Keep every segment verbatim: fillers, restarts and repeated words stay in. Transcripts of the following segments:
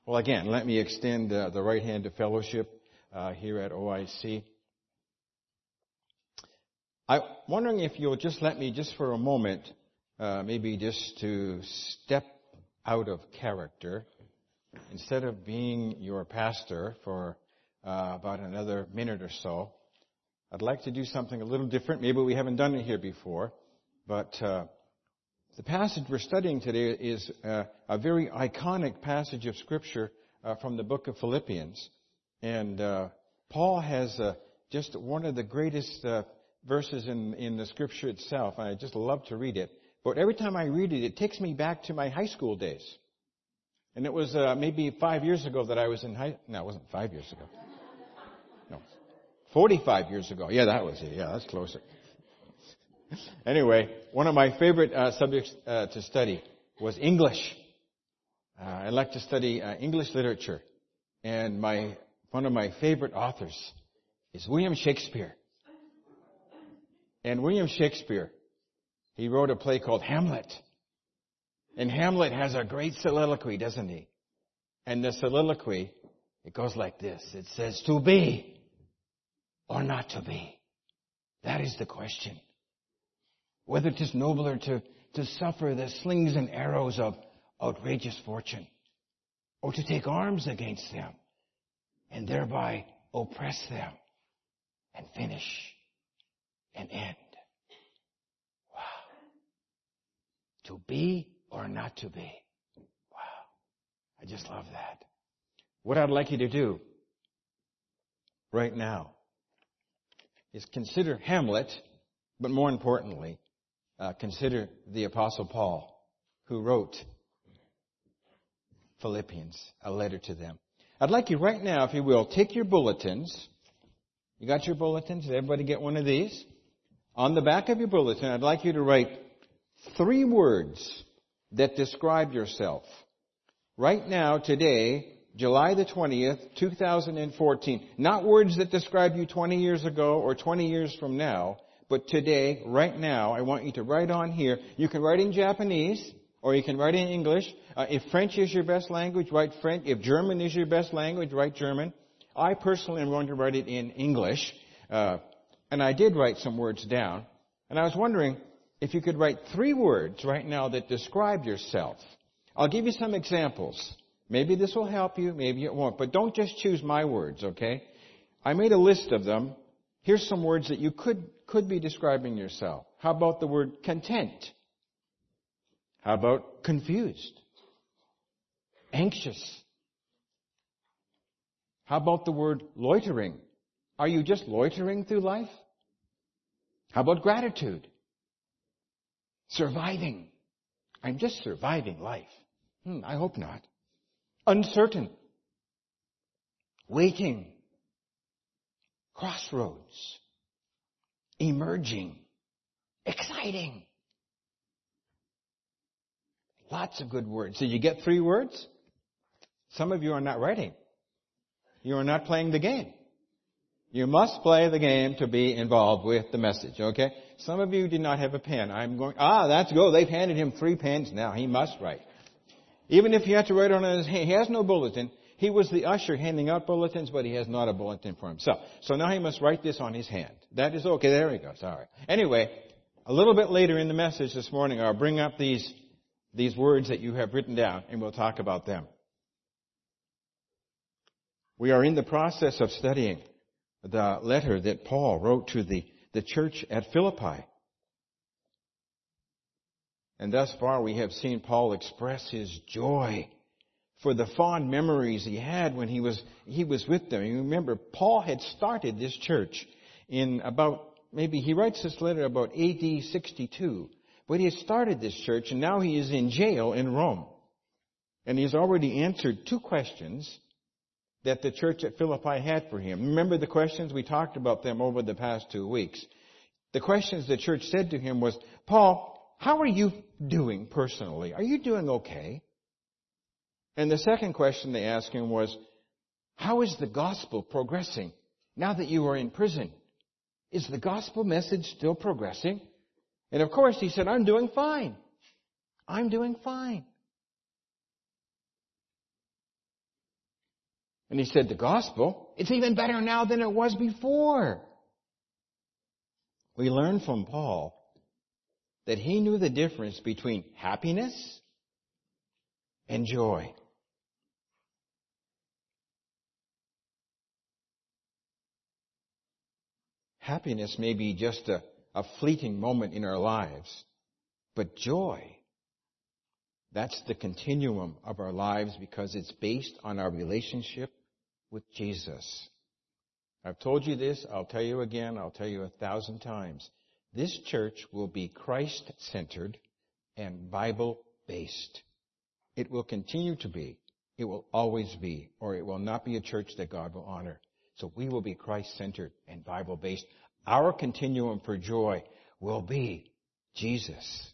Well, again, let me extend uh, the right hand of fellowship uh, here at O I C. I'm wondering if you'll just let me, just for a moment, uh, maybe just to step out of character. Instead of being your pastor for uh, about another minute or so, I'd like to do something a little different. Maybe we haven't done it here before, but uh, the passage we're studying today is uh, a very iconic passage of Scripture uh, from the book of Philippians. And uh, Paul has uh, just one of the greatest uh, verses in, in the Scripture itself. And I just love to read it. But every time I read it, it takes me back to my high school days. And it was uh, maybe five years ago that I was in high... No, it wasn't five years ago. No, forty-five years ago. Yeah, that was it. Yeah, that's closer. Anyway, one of my favorite uh, subjects uh, to study was English. Uh, I like to study uh, English literature. And my one of my favorite authors is William Shakespeare. And William Shakespeare, he wrote a play called Hamlet. And Hamlet has a great soliloquy, doesn't he? And the soliloquy, it goes like this. It says, to be or not to be. That is the question. Whether it is nobler to, to suffer the slings and arrows of outrageous fortune, or to take arms against them, and thereby oppress them, and finish, and end. Wow. To be or not to be. Wow. I just love that. What I'd like you to do right now is consider Hamlet, but more importantly, Uh, consider the Apostle Paul, who wrote Philippians, a letter to them. I'd like you right now, if you will, take your bulletins. You got your bulletins? Did everybody get one of these? On the back of your bulletin, I'd like you to write three words that describe yourself. Right now, today, July the twentieth, two thousand fourteen. Not words that describe you twenty years ago or twenty years from now. But today, right now, I want you to write on here. You can write in Japanese, or you can write in English. Uh, if French is your best language, write French. If German is your best language, write German. I personally am going to write it in English. Uh, and I did write some words down. And I was wondering if you could write three words right now that describe yourself. I'll give you some examples. Maybe this will help you, maybe it won't. But don't just choose my words, okay? I made a list of them. Here's some words that you could could be describing yourself. How about the word content? How about confused? Anxious? How about the word loitering? Are you just loitering through life? How about gratitude? Surviving? I'm just surviving life. Hmm, I hope not. Uncertain? Waiting? Crossroads? Emerging, exciting. Lots of good words. Did you get three words? Some of you are not writing. You are not playing the game. You must play the game to be involved with the message, okay? Some of you did not have a pen. I'm going, ah, that's go. They've handed him three pens now. He must write. Even if he had to write on his hand, he has no bulletin. He was the usher handing out bulletins, but he has not a bulletin for himself. So now he must write this on his hand. That is okay. There he goes. All right. Anyway, a little bit later in the message this morning, I'll bring up these, these words that you have written down, and we'll talk about them. We are in the process of studying the letter that Paul wrote to the, the church at Philippi. And thus far, we have seen Paul express his joy for the fond memories he had when he was he was with them. You remember, Paul had started this church in about, maybe he writes this letter about A D sixty-two. But he had started this church, and now he is in jail in Rome. And he's already answered two questions that the church at Philippi had for him. Remember the questions? We talked about them over the past two weeks. The questions the church said to him was, Paul, how are you doing personally? Are you doing okay? And the second question they asked him was, how is the gospel progressing now that you are in prison? Is the gospel message still progressing? And of course he said, I'm doing fine. I'm doing fine. And he said, the gospel, it's even better now than it was before. We learn from Paul that he knew the difference between happiness and joy. Happiness may be just a, a fleeting moment in our lives, but joy, that's the continuum of our lives because it's based on our relationship with Jesus. I've told you this, I'll tell you again, I'll tell you a thousand times. This church will be Christ-centered and Bible-based. It will continue to be. It will always be, or it will not be a church that God will honor. So we will be Christ-centered and Bible-based. Our continuum for joy will be Jesus.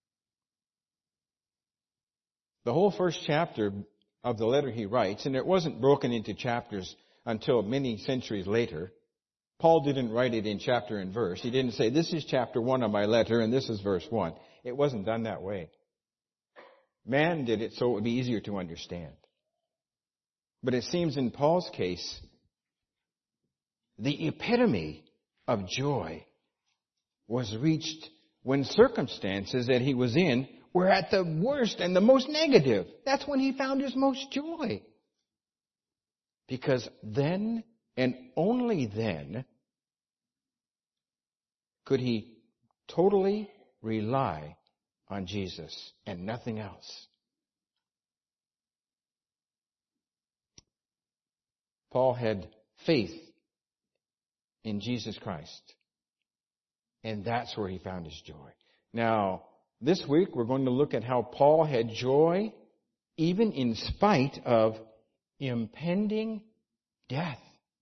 The whole first chapter of the letter he writes, and it wasn't broken into chapters until many centuries later. Paul didn't write it in chapter and verse. He didn't say, this is chapter one of my letter and this is verse one. It wasn't done that way. Man did it so it would be easier to understand. But it seems in Paul's case, the epitome of joy was reached when circumstances that he was in were at the worst and the most negative. That's when he found his most joy. Because then, and only then, could he totally rely on Jesus and nothing else. Paul had faith in Jesus Christ. And that's where he found his joy. Now, this week we're going to look at how Paul had joy even in spite of impending death.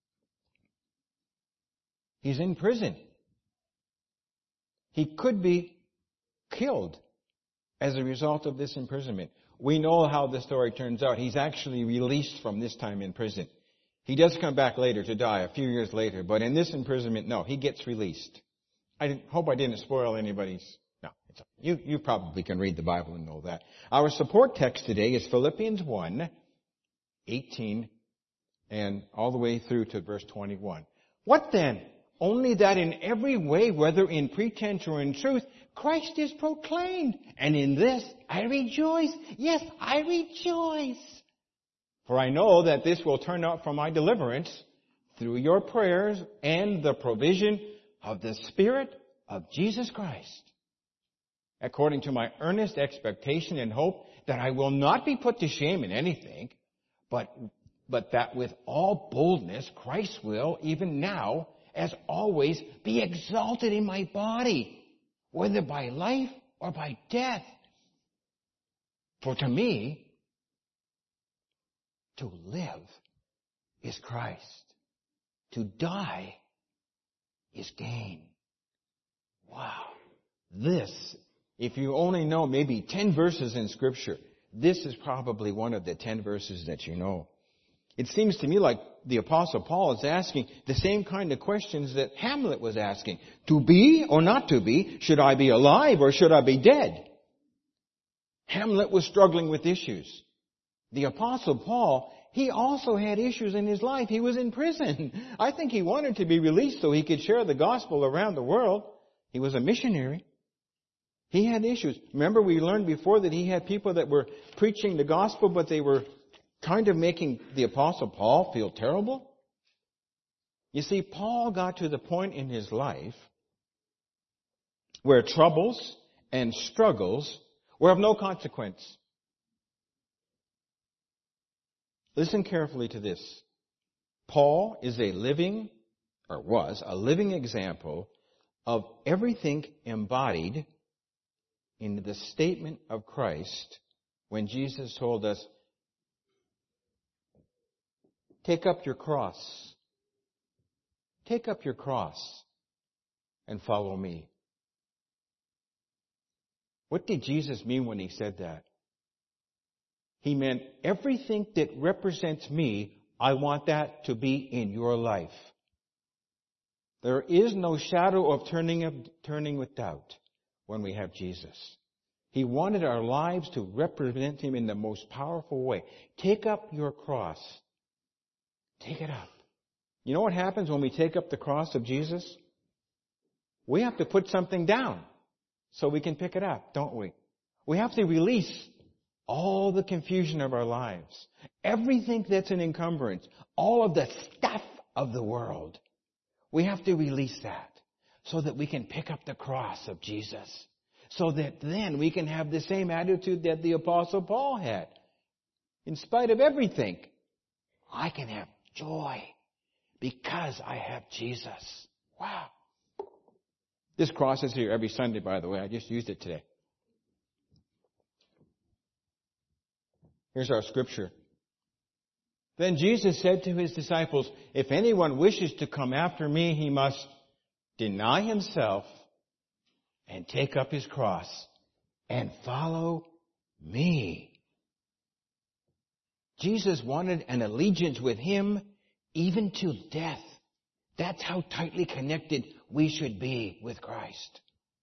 He's in prison. He could be killed as a result of this imprisonment. We know how the story turns out. He's actually released from this time in prison. He does come back later to die, a few years later, but in this imprisonment, no, he gets released. I hope I didn't spoil anybody's... No, it's, you, you probably can read the Bible and know that. Our support text today is Philippians one, eighteen, and all the way through to verse twenty-one. What then? Only that in every way, whether in pretense or in truth, Christ is proclaimed. And in this I rejoice. Yes, I rejoice. For I know that this will turn out for my deliverance through your prayers and the provision of the Spirit of Jesus Christ, according to my earnest expectation and hope that I will not be put to shame in anything, but, but that with all boldness Christ will, even now, as always, be exalted in my body, whether by life or by death. For to me, to live is Christ. To die is gain. Wow. This, if you only know maybe ten verses in Scripture, this is probably one of the ten verses that you know. It seems to me like the Apostle Paul is asking the same kind of questions that Hamlet was asking. To be or not to be? Should I be alive or should I be dead? Hamlet was struggling with issues. The Apostle Paul, he also had issues in his life. He was in prison. I think he wanted to be released so he could share the gospel around the world. He was a missionary. He had issues. Remember, we learned before that he had people that were preaching the gospel, but they were kind of making the Apostle Paul feel terrible. You see, Paul got to the point in his life where troubles and struggles were of no consequence. Listen carefully to this. Paul is a living, or was, a living example of everything embodied in the statement of Christ when Jesus told us, take up your cross. Take up your cross and follow me. What did Jesus mean when he said that? He meant everything that represents me, I want that to be in your life. There is no shadow of turning, of turning with doubt when we have Jesus. He wanted our lives to represent Him in the most powerful way. Take up your cross Take it up. You know what happens when we take up the cross of Jesus? We have to put something down so we can pick it up, don't we? We have to release all the confusion of our lives, everything that's an encumbrance, all of the stuff of the world. We have to release that so that we can pick up the cross of Jesus, so that then we can have the same attitude that the Apostle Paul had. In spite of everything, I can have joy because I have Jesus. Wow. This cross is here every Sunday, by the way. I just used it today. Here's our scripture. Then Jesus said to his disciples, if anyone wishes to come after me, he must deny himself and take up his cross and follow me. Jesus wanted an allegiance with him even to death. That's how tightly connected we should be with Christ.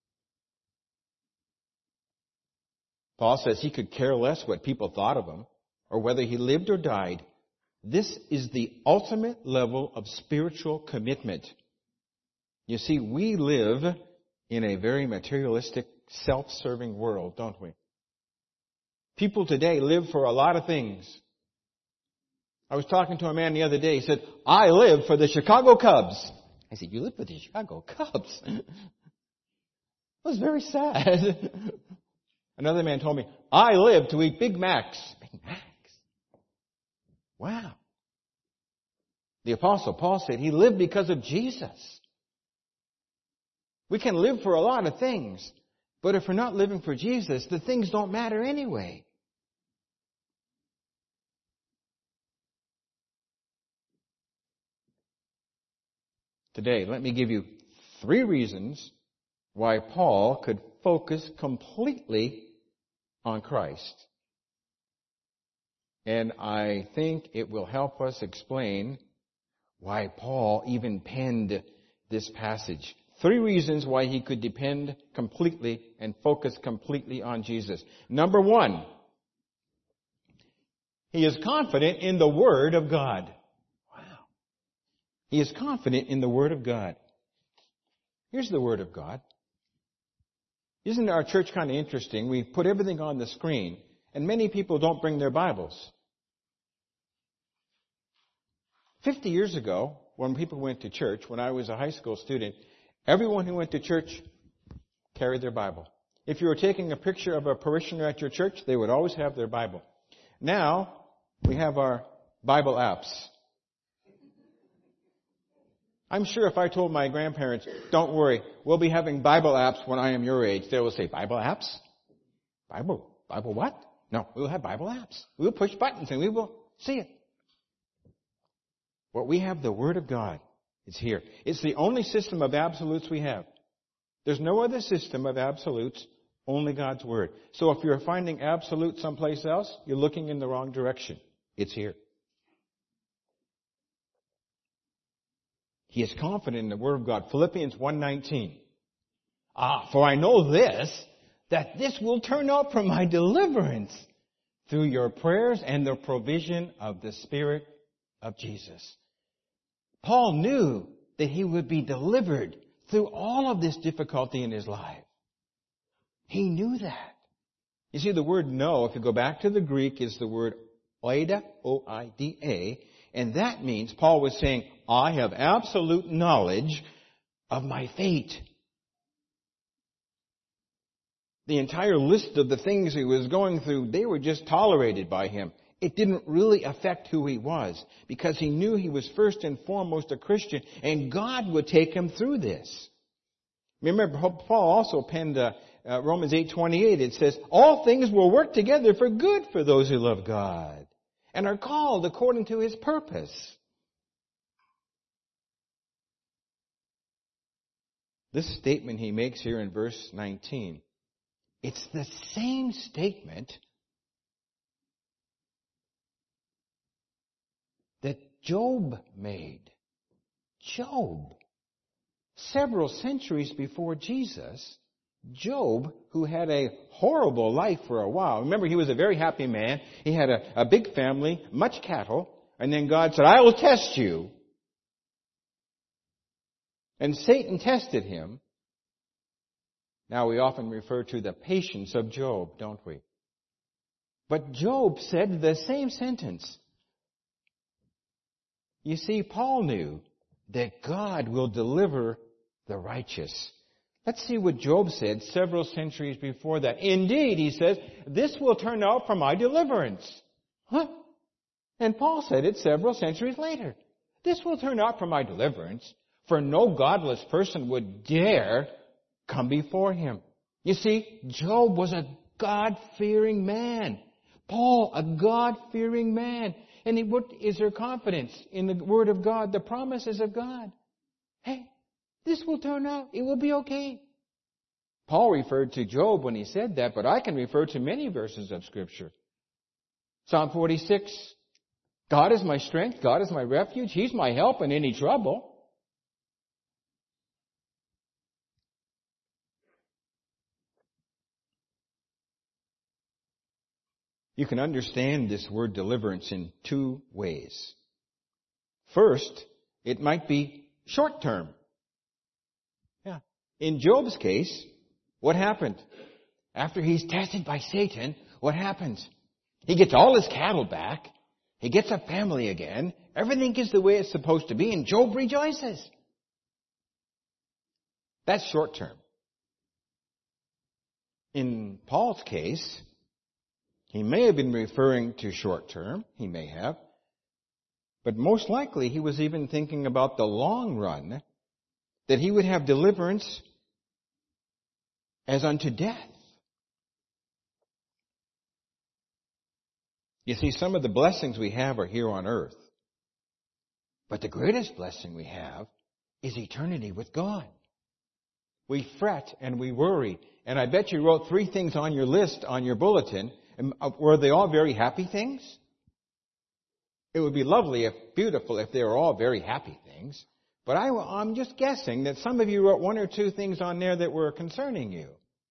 Paul says he could care less what people thought of him or whether he lived or died. This is the ultimate level of spiritual commitment. You see, we live in a very materialistic, self-serving world, don't we? People today live for a lot of things. I was talking to a man the other day. He said, I live for the Chicago Cubs. I said, you live for the Chicago Cubs? It was very sad. Another man told me, I live to eat Big Macs. Big Macs? Wow. The Apostle Paul said he lived because of Jesus. We can live for a lot of things, but if we're not living for Jesus, the things don't matter anyway. Today, let me give you three reasons why Paul could focus completely on Christ. And I think it will help us explain why Paul even penned this passage. Three reasons why he could depend completely and focus completely on Jesus. Number one, he is confident in the Word of God. He is confident in the Word of God. Here's the Word of God. Isn't our church kind of interesting? We put everything on the screen, and many people don't bring their Bibles. Fifty years ago, when people went to church, when I was a high school student, everyone who went to church carried their Bible. If you were taking a picture of a parishioner at your church, they would always have their Bible. Now, we have our Bible apps. I'm sure if I told my grandparents, don't worry, we'll be having Bible apps when I am your age, they will say, Bible apps? Bible? Bible what? No, we'll have Bible apps. We'll push buttons and we will see it. Well, we have the Word of God. It's here. It's the only system of absolutes we have. There's no other system of absolutes, only God's Word. So if you're finding absolute someplace else, you're looking in the wrong direction. It's here. He is confident in the Word of God. Philippians one nineteen. Ah, for I know this, that this will turn out for my deliverance through your prayers and the provision of the Spirit of Jesus. Paul knew that he would be delivered through all of this difficulty in his life. He knew that. You see, the word know, if you go back to the Greek, is the word oida, O I D A, and that means, Paul was saying, I have absolute knowledge of my fate. The entire list of the things he was going through, they were just tolerated by him. It didn't really affect who he was because he knew he was first and foremost a Christian and God would take him through this. Remember, Paul also penned uh, uh, Romans eight twenty-eight. It says, all things will work together for good for those who love God and are called according to His purpose. This statement he makes here in verse nineteen, it's the same statement that Job made. Job. Several centuries before Jesus, Job, who had a horrible life for a while. Remember, he was a very happy man. He had a, a big family, much cattle, And then God said, I will test you. And Satan tested him. Now we often refer to the patience of Job, don't we? But Job said the same sentence. You see, Paul knew that God will deliver the righteous. Let's see what Job said several centuries before that. Indeed, he says, this will turn out for my deliverance. Huh? And Paul said it several centuries later. This will turn out for my deliverance, for no godless person would dare come before him. You see, Job was a God-fearing man. Paul, a God-fearing man. And he, what is their confidence in the Word of God, the promises of God? Hey, this will turn out. It will be okay. Paul referred to Job when he said that, but I can refer to many verses of Scripture. Psalm forty-six, God is my strength, God is my refuge, He's my help in any trouble. You can understand this word deliverance in two ways. First, it might be short term. Yeah. In Job's case, what happened? After he's tested by Satan, what happens? He gets all his cattle back. He gets a family again. Everything is the way it's supposed to be, and Job rejoices. That's short term. In Paul's case, he may have been referring to short term. He may have. But most likely he was even thinking about the long run, that he would have deliverance as unto death. You see, some of the blessings we have are here on earth. But the greatest blessing we have is eternity with God. We fret and we worry. And I bet you wrote three things on your list, on your bulletin. And were they all very happy things? It would be lovely, if beautiful, if they were all very happy things. But I, I'm just guessing that some of you wrote one or two things on there that were concerning you.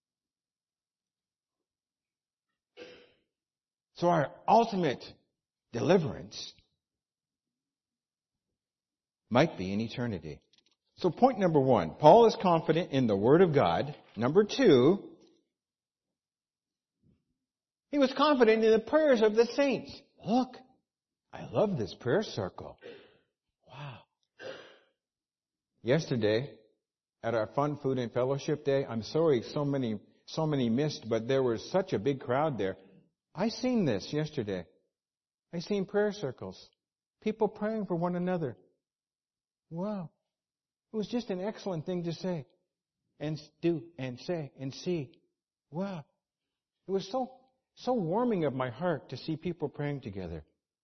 So our ultimate deliverance might be in eternity. So point number one, Paul is confident in the Word of God. Number two, he was confident in the prayers of the saints. Look, I love this prayer circle. Wow. Yesterday, at our Fun, Food, and Fellowship Day, I'm sorry so many, so many missed, but there was such a big crowd there. I seen this yesterday. I seen prayer circles. People praying for one another. Wow. It was just an excellent thing to say and do and say and see. Wow. It was so, so warming of my heart to see people praying together.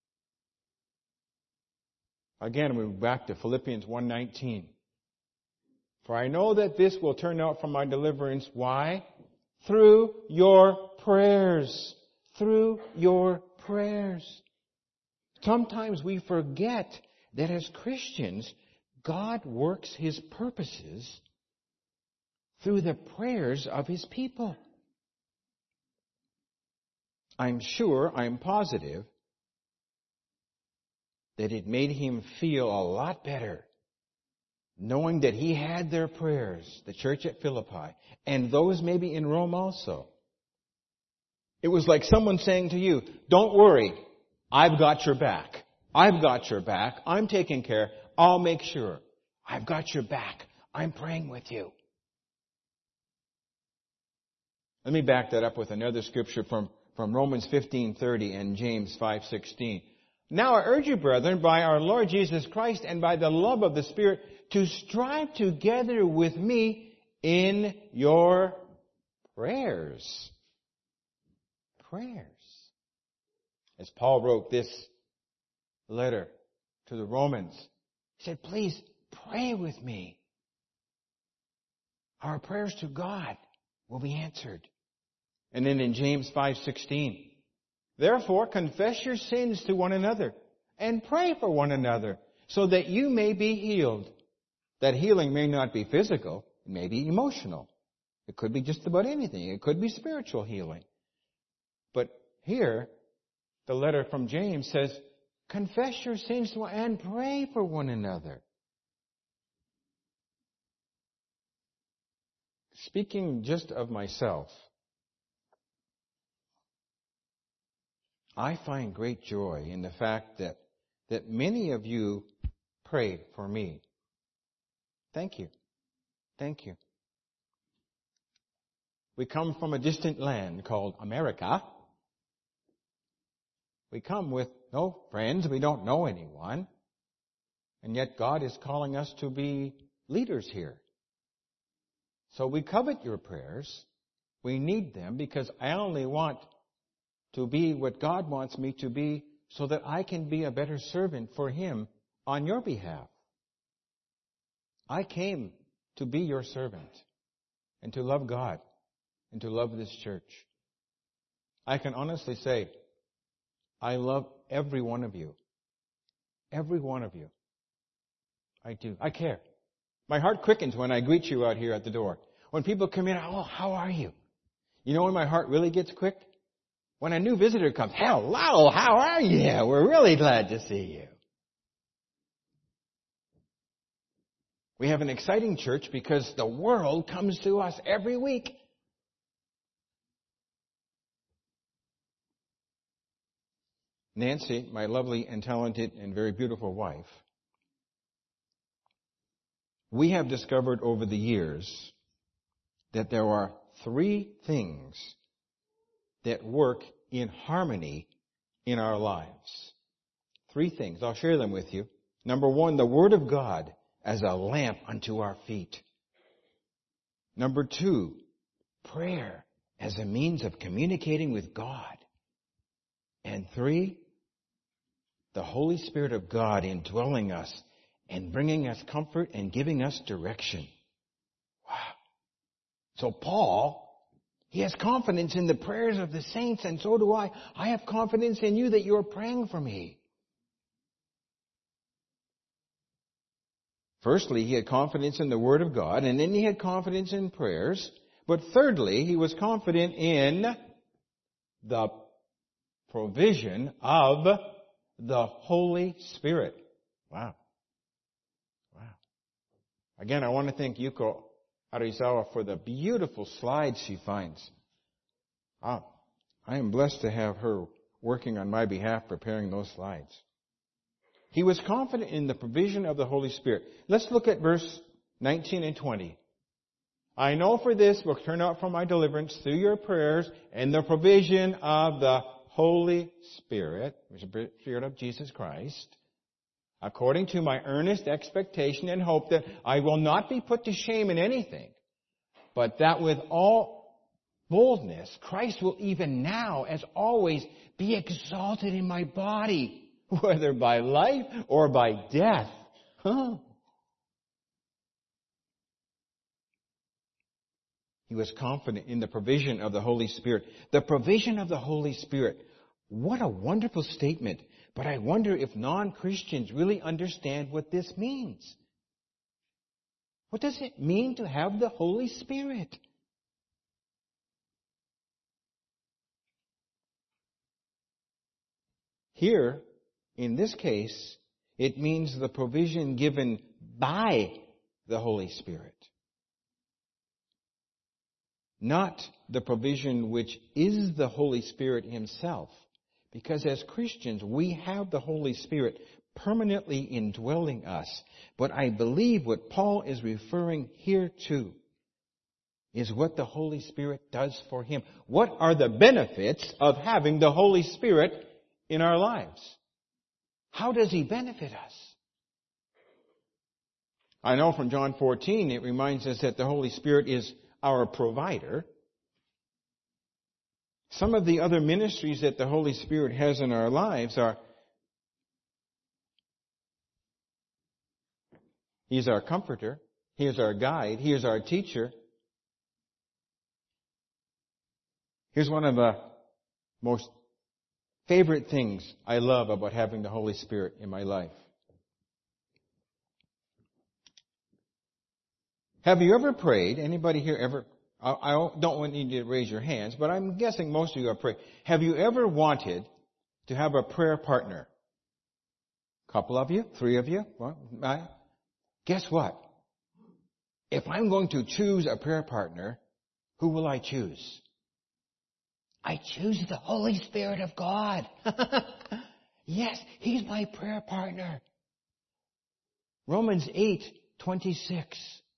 Again, we're back to Philippians one nineteen. For I know that this will turn out for my deliverance. Why? Through your prayers. Through your prayers. Sometimes we forget that as Christians, God works His purposes through the prayers of His people. I'm sure, I'm positive, that it made him feel a lot better knowing that he had their prayers, the church at Philippi, and those maybe in Rome also. It was like someone saying to you, don't worry, I've got your back. I've got your back. I'm taking care. I'll make sure. I've got your back. I'm praying with you. Let me back that up with another scripture from, from Romans fifteen thirty and James five sixteen. Now I urge you, brethren, by our Lord Jesus Christ and by the love of the Spirit, to strive together with me in your prayers. Prayers. As Paul wrote this letter to the Romans, he said, please pray with me. Our prayers to God will be answered. And then in James five sixteen, therefore confess your sins to one another and pray for one another so that you may be healed. That healing may not be physical, it may be emotional. It could be just about anything. It could be spiritual healing. But here, the letter from James says, Confess your sins and pray for one another. Speaking just of myself, I find great joy in the fact that, that many of you prayed for me. Thank you. Thank you. We come from a distant land called America. We come with no friends. We don't know anyone. And yet God is calling us to be leaders here. So we covet your prayers. We need them because I only want to be what God wants me to be so that I can be a better servant for Him on your behalf. I came to be your servant and to love God and to love this church. I can honestly say, I love every one of you. Every one of you. I do. I care. My heart quickens when I greet you out here at the door. When people come in, oh, how are you? You know when my heart really gets quick? When a new visitor comes, hello, how are you? We're really glad to see you. We have an exciting church because the world comes to us every week. Nancy, my lovely and talented and very beautiful wife, we have discovered over the years that there are three things that work in harmony in our lives. Three things. I'll share them with you. Number one, the Word of God as a lamp unto our feet. Number two, prayer as a means of communicating with God. And three, the Holy Spirit of God indwelling us and bringing us comfort and giving us direction. Wow. So Paul, he has confidence in the prayers of the saints, and so do I. I have confidence in you that you're praying for me. Firstly, he had confidence in the Word of God, and then he had confidence in prayers. But thirdly, he was confident in the provision of the Holy Spirit. Wow. Wow. Again, I want to thank Yuko Arizawa for the beautiful slides she finds. Ah, I am blessed to have her working on my behalf, preparing those slides. He was confident in the provision of the Holy Spirit. Let's look at verse nineteen and twenty. I know for this will turn out for my deliverance through your prayers and the provision of the Holy Spirit, which is the Spirit of Jesus Christ, according to my earnest expectation and hope that I will not be put to shame in anything, but that with all boldness Christ will even now, as always, be exalted in my body, whether by life or by death. Huh? He was confident in the provision of the Holy Spirit. The provision of the Holy Spirit. What a wonderful statement. But I wonder if non-Christians really understand what this means. What does it mean to have the Holy Spirit? Here, in this case, it means the provision given by the Holy Spirit. Not the provision which is the Holy Spirit Himself. Because as Christians, we have the Holy Spirit permanently indwelling us. But I believe what Paul is referring here to is what the Holy Spirit does for him. What are the benefits of having the Holy Spirit in our lives? How does He benefit us? I know from John fourteen, it reminds us that the Holy Spirit is our provider. Some of the other ministries that the Holy Spirit has in our lives are, He is our comforter, He is our guide, He is our teacher. Here's one of the most favorite things I love about having the Holy Spirit in my life. Have you ever prayed? Anybody here ever? I don't want you to raise your hands, but I'm guessing most of you have prayed. Have you ever wanted to have a prayer partner? Couple of you? Three of you? Well, I, guess what? If I'm going to choose a prayer partner, who will I choose? I choose the Holy Spirit of God. Yes, He's my prayer partner. Romans eight twenty-six.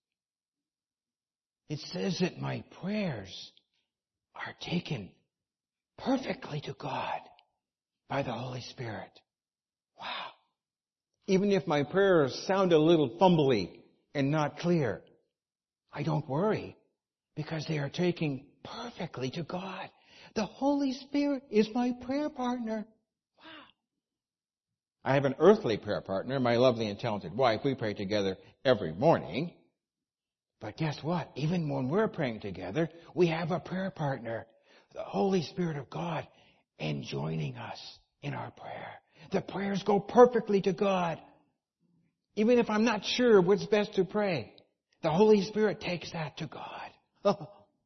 It says that my prayers are taken perfectly to God by the Holy Spirit. Wow. Even if my prayers sound a little fumbly and not clear, I don't worry because they are taken perfectly to God. The Holy Spirit is my prayer partner. Wow. I have an earthly prayer partner, my lovely and talented wife. We pray together every morning. But guess what? Even when we're praying together, we have a prayer partner, the Holy Spirit of God, and joining us in our prayer. The prayers go perfectly to God. Even if I'm not sure what's best to pray, the Holy Spirit takes that to God.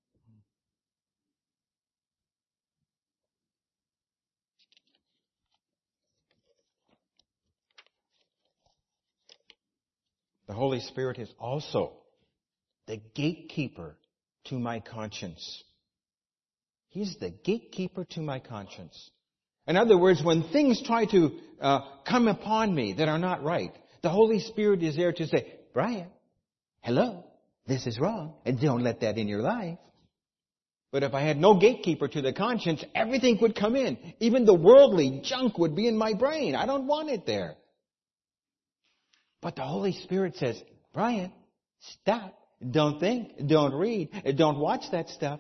The Holy Spirit is also the gatekeeper to my conscience. He's the gatekeeper to my conscience. In other words, when things try to uh, come upon me that are not right, the Holy Spirit is there to say, Brian, hello, this is wrong, and don't let that in your life. But if I had no gatekeeper to the conscience, everything would come in. Even the worldly junk would be in my brain. I don't want it there. But the Holy Spirit says, Brian, stop. Don't think. Don't read. Don't watch that stuff.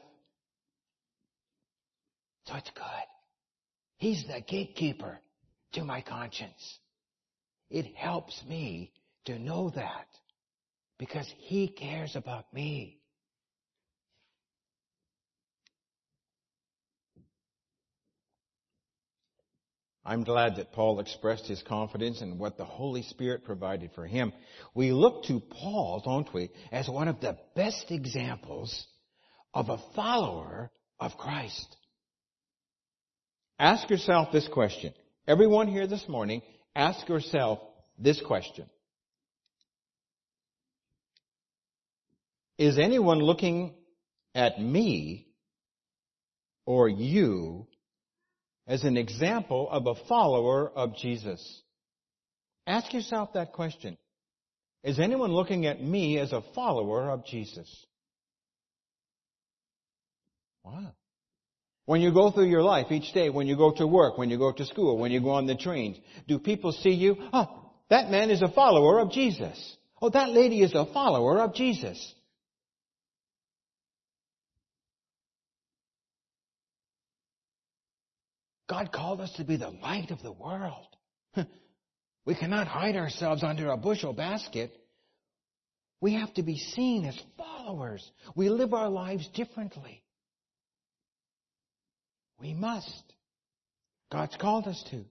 So it's good. He's the gatekeeper to my conscience. It helps me to know that because He cares about me. I'm glad that Paul expressed his confidence in what the Holy Spirit provided for him. We look to Paul, don't we, as one of the best examples of a follower of Christ. Ask yourself this question. Everyone here this morning, ask yourself this question. Is anyone looking at me or you as an example of a follower of Jesus? Ask yourself that question. Is anyone looking at me as a follower of Jesus? Wow. When you go through your life each day, when you go to work, when you go to school, when you go on the trains, do people see you? Oh, that man is a follower of Jesus. Oh, that lady is a follower of Jesus. God called us to be the light of the world. We cannot hide ourselves under a bushel basket. We have to be seen as followers. We live our lives differently. We must. God's called us to.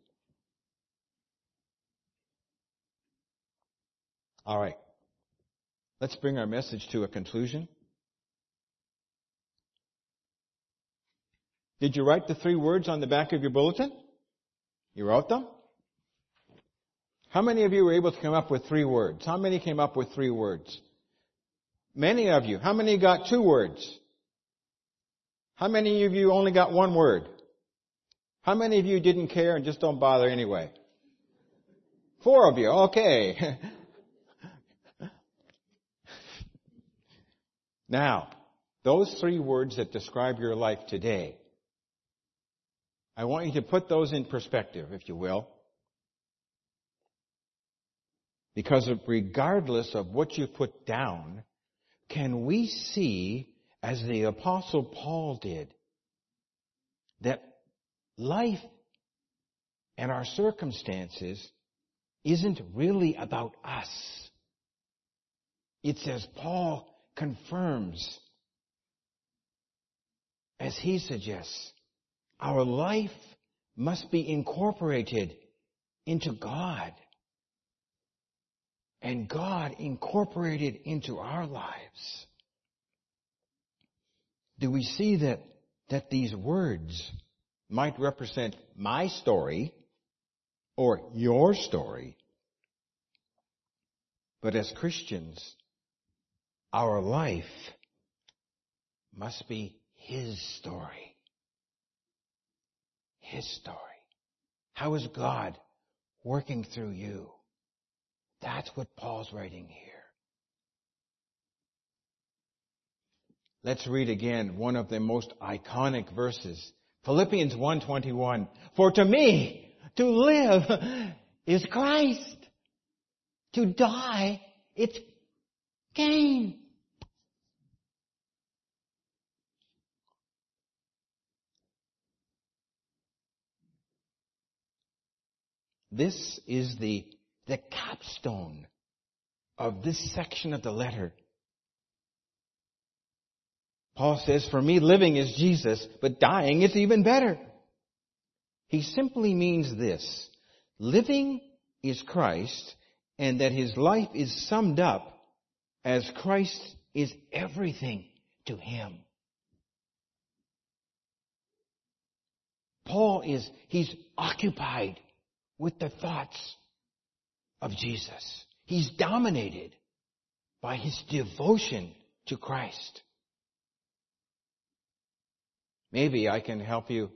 All right. Let's bring our message to a conclusion. Did you write the three words on the back of your bulletin? You wrote them? How many of you were able to come up with three words? How many came up with three words? Many of you. How many got two words? How many of you only got one word? How many of you didn't care and just don't bother anyway? Four of you. Okay. Now, those three words that describe your life today, I want you to put those in perspective, if you will. Because of, regardless of what you put down, can we see, as the Apostle Paul did, that life and our circumstances isn't really about us. It's as Paul confirms, as he suggests, our life must be incorporated into God. And God incorporated into our lives. Do we see that, that these words might represent my story or your story, But as Christians, our life must be His story. His story. How is God working through you? That's what Paul's writing here. Let's read again one of the most iconic verses. Philippians one twenty-one. For to me, to live is Christ. To die, it's gain. This is the, the capstone of this section of the letter. Paul says, for me, living is Jesus, but dying is even better. He simply means this. Living is Christ, and that his life is summed up as Christ is everything to him. Paul is, he's occupied with the thoughts of Jesus. He's dominated by his devotion to Christ. Maybe I can help you.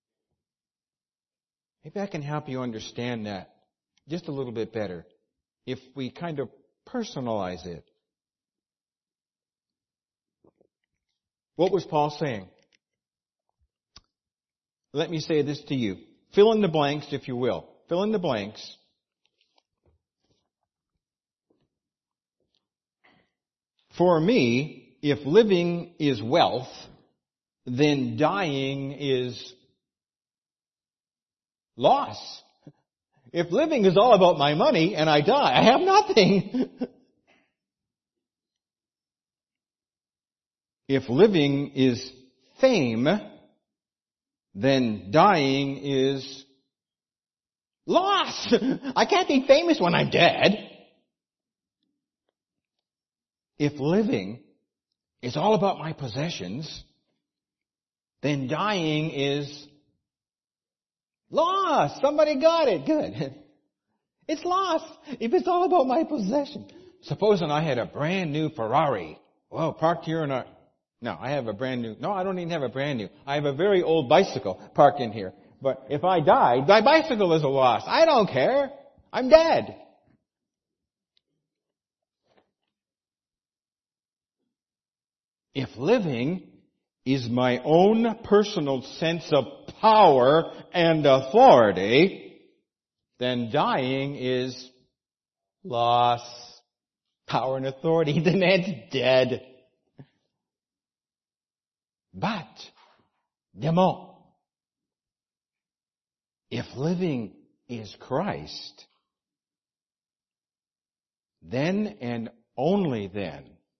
Maybe I can help you understand that just a little bit better if we kind of personalize it. What was Paul saying? Let me say this to you. Fill in the blanks, if you will. Fill in the blanks. For me, if living is wealth, then dying is loss. If living is all about my money and I die, I have nothing. If living is fame, then dying is loss. I can't be famous when I'm dead. If living is all about my possessions, then dying is loss. Somebody got it. Good. It's loss if it's all about my possession. Supposing I had a brand new Ferrari, well, parked here in a... No, I have a brand new... No, I don't even have a brand new. I have a very old bicycle parked in here. But if I die, my bicycle is a loss. I don't care. I'm dead. If living is my own personal sense of power and authority, then dying is loss, power and authority. The man's dead. But, demo, if living is Christ, then and only then,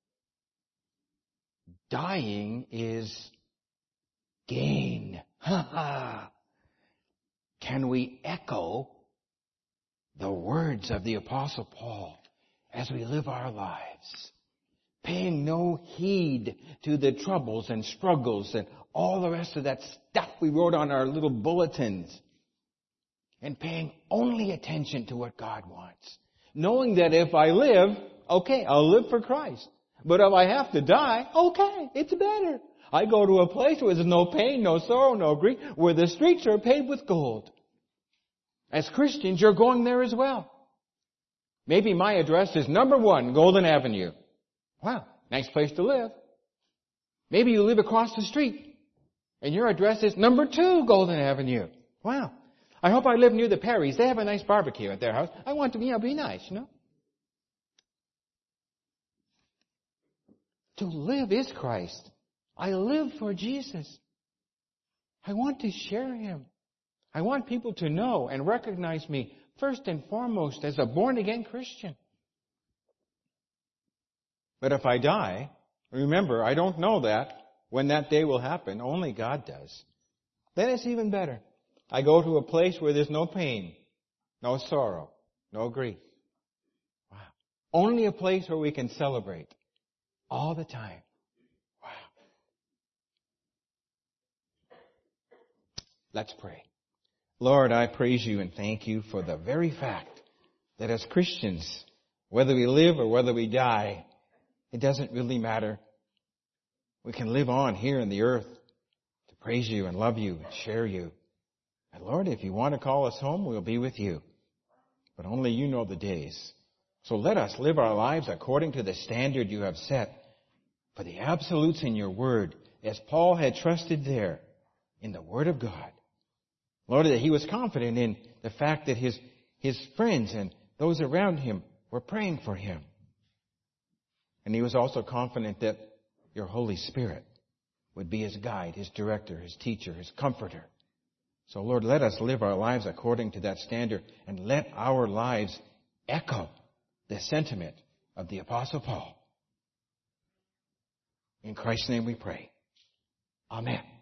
dying is gain. Ha ha! Can we echo the words of the Apostle Paul as we live our lives? Paying no heed to the troubles and struggles and all the rest of that stuff we wrote on our little bulletins. And paying only attention to what God wants. Knowing that if I live, okay, I'll live for Christ. But if I have to die, okay, it's better. I go to a place where there's no pain, no sorrow, no grief, where the streets are paved with gold. As Christians, you're going there as well. Maybe my address is number one, Golden Avenue. Wow, nice place to live. Maybe you live across the street, and your address is number two, Golden Avenue. Wow. I hope I live near the Perrys. They have a nice barbecue at their house. I want to, you know, be nice, you know. To live is Christ. I live for Jesus. I want to share Him. I want people to know and recognize me first and foremost as a born-again Christian. But if I die, remember, I don't know that when that day will happen. Only God does. Then it's even better. I go to a place where there's no pain, no sorrow, no grief. Wow. Only a place where we can celebrate all the time. Wow. Let's pray. Lord, I praise you and thank you for the very fact that as Christians, Whether we live or whether we die, it doesn't really matter. We can live on here in the earth to praise you and love you and share you. And Lord, if you want to call us home, we'll be with you. But only you know the days. So let us live our lives according to the standard you have set for the absolutes in your word, as Paul had trusted there in the word of God. Lord, that he was confident in the fact that his, his friends and those around him were praying for him. And he was also confident that your Holy Spirit would be his guide, his director, his teacher, his comforter. So Lord, let us live our lives according to that standard, and let our lives echo the sentiment of the Apostle Paul. In Christ's name we pray. Amen.